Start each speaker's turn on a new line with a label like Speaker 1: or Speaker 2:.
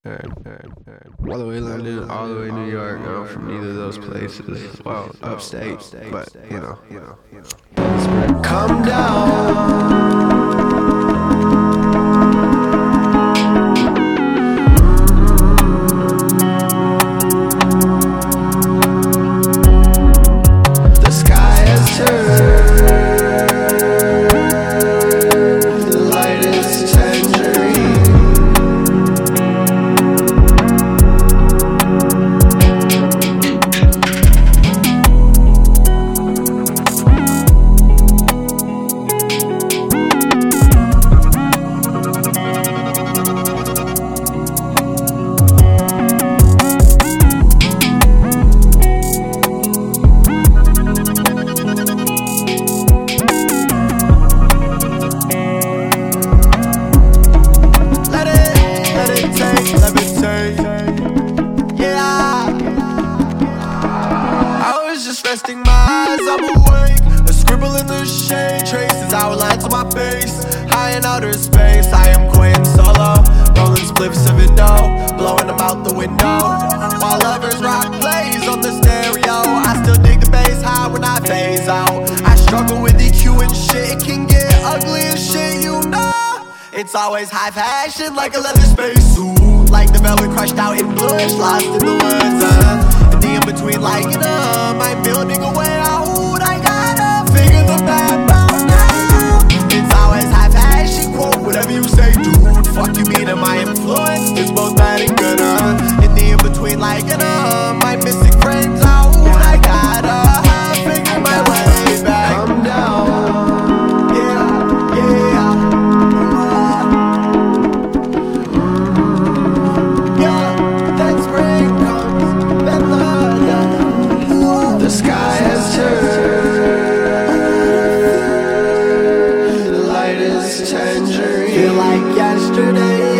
Speaker 1: All the way London, all the way New York. I'm from neither of those places. Well, upstate, but you know. Come down. The sky has turned. The light is tangerine. Resting my eyes, I'm awake. A scribble in the shade, traces outlines on my face. High in outer space, I am Quentin Solo. Rolling spliffs of window, blowing them out the window. While lovers rock plays on the stereo, I still dig the bass high when I phase out. I struggle with EQ and shit, it can get ugly as shit, you know. It's always high fashion like a leather spacesuit, like the velvet crushed out in blush, lost in the woods. And the in-between like I'm building a way out. I gotta figure the map out now. It's always high fashion, quote whatever you say, dude. Fuck you mean, and my influence is both bad and good. In the in-between like my missing friends out. I gotta figure my way back. Come down. The sky has turned. The light is tangerine. Feel like yesterday.